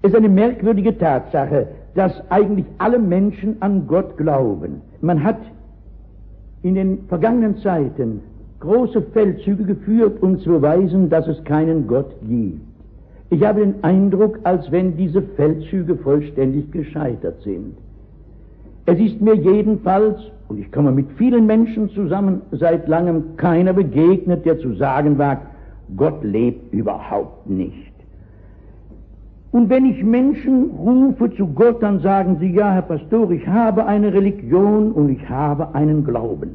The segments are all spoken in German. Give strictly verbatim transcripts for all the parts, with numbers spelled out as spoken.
Es ist eine merkwürdige Tatsache, dass eigentlich alle Menschen an Gott glauben. Man hat in den vergangenen Zeiten große Feldzüge geführt, um zu beweisen, dass es keinen Gott gibt. Ich habe den Eindruck, als wenn diese Feldzüge vollständig gescheitert sind. Es ist mir jedenfalls, und ich komme mit vielen Menschen zusammen, seit langem keiner begegnet, der zu sagen wagt, Gott lebt überhaupt nicht. Und wenn ich Menschen rufe zu Gott, dann sagen sie, ja, Herr Pastor, ich habe eine Religion und ich habe einen Glauben.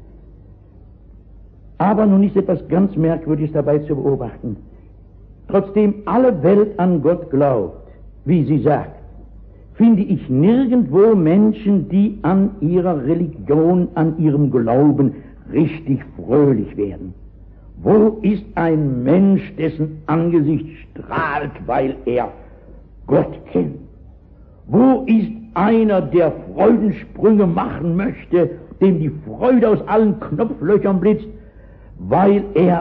Aber nun ist etwas ganz Merkwürdiges dabei zu beobachten. Trotzdem alle Welt an Gott glaubt, wie sie sagt, finde ich nirgendwo Menschen, die an ihrer Religion, an ihrem Glauben richtig fröhlich werden. Wo ist ein Mensch, dessen Angesicht strahlt, weil er Gott kennt? Wo ist einer, der Freudensprünge machen möchte, dem die Freude aus allen Knopflöchern blitzt, weil er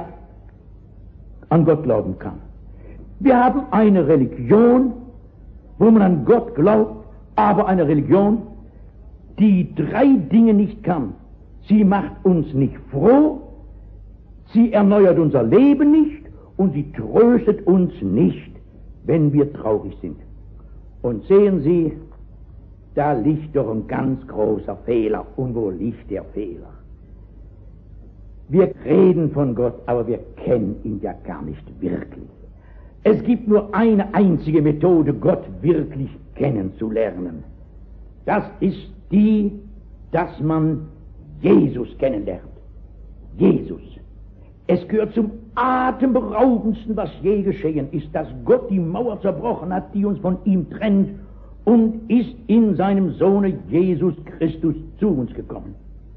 an Gott glauben kann? Wir haben eine Religion, wo man an Gott glaubt, aber eine Religion, die drei Dinge nicht kann. Sie macht uns nicht froh, sie erneuert unser Leben nicht und sie tröstet uns nicht, wenn wir traurig sind. Und sehen Sie, da liegt doch ein ganz großer Fehler. Und wo liegt der Fehler? Wir reden von Gott, aber wir kennen ihn ja gar nicht wirklich. Es gibt nur eine einzige Methode, Gott wirklich kennenzulernen. Das ist die, dass man Jesus kennenlernt. Jesus. Es gehört zum atemberaubendsten, was je geschehen ist, dass Gott die Mauer zerbrochen hat, die uns von ihm trennt, und ist in seinem Sohne Jesus Christus zu uns gekommen.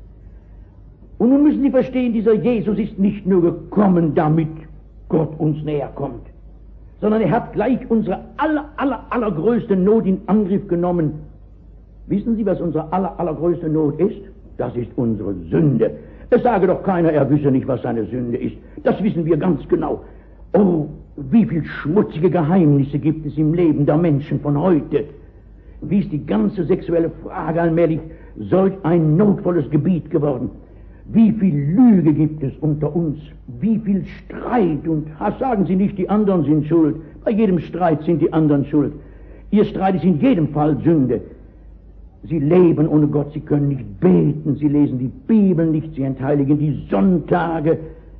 Und nun müssen Sie verstehen, dieser Jesus ist nicht nur gekommen, damit Gott uns näher kommt, sondern er hat gleich unsere aller, aller, allergrößte Not in Angriff genommen. Wissen Sie, was unsere aller, allergrößte Not ist? Das ist unsere Sünde. Es sage doch keiner, er wisse nicht, was seine Sünde ist. Das wissen wir ganz genau. Oh, wie viel schmutzige Geheimnisse gibt es im Leben der Menschen von heute. Wie ist die ganze sexuelle Frage allmählich solch ein notvolles Gebiet geworden. Wie viel Lüge gibt es unter uns, wie viel Streit und Hass. Sagen Sie nicht, die anderen sind schuld. Bei jedem Streit sind die anderen schuld. Ihr Streit ist in jedem Fall Sünde. Sie leben ohne Gott, sie können nicht beten, sie lesen die Bibel nicht, sie entheiligen die Sonntage.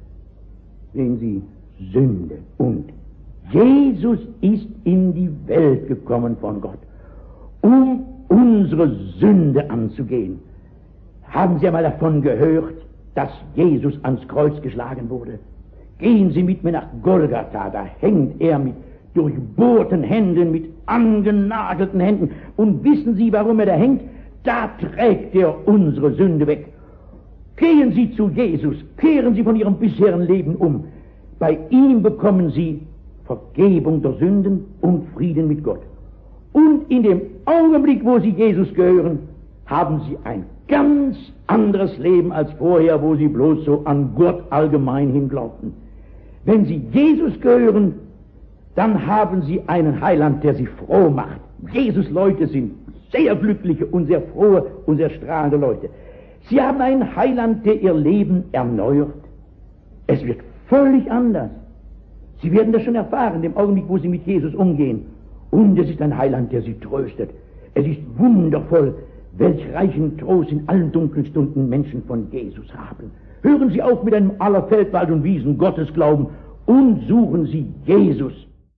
Sehen Sie, Sünde. Und Jesus ist in die Welt gekommen von Gott, um unsere Sünde anzugehen. Haben Sie einmal davon gehört, dass Jesus ans Kreuz geschlagen wurde? Gehen Sie mit mir nach Golgatha, da hängt er mit durchbohrten Händen, mit angenagelten Händen. Und wissen Sie, warum er da hängt? Da trägt er unsere Sünde weg. Gehen Sie zu Jesus, kehren Sie von Ihrem bisherigen Leben um. Bei ihm bekommen Sie Vergebung der Sünden und Frieden mit Gott. Und in dem Augenblick, wo Sie Jesus gehören, haben Sie ein ganz anderes Leben als vorher, wo Sie bloß so an Gott allgemein hin glaubten. Wenn Sie Jesus gehören, dann haben Sie einen Heiland, der Sie froh macht. Jesus-Leute sind sehr glückliche und sehr frohe und sehr strahlende Leute. Sie haben einen Heiland, der Ihr Leben erneuert. Es wird völlig anders. Sie werden das schon erfahren, im Augenblick, wo Sie mit Jesus umgehen. Und es ist ein Heiland, der Sie tröstet. Es ist wundervoll, welch reichen Trost in allen dunklen Stunden Menschen von Jesus haben. Hören Sie auf mit einem aller Feldwald und Wiesen Gottesglauben und suchen Sie Jesus.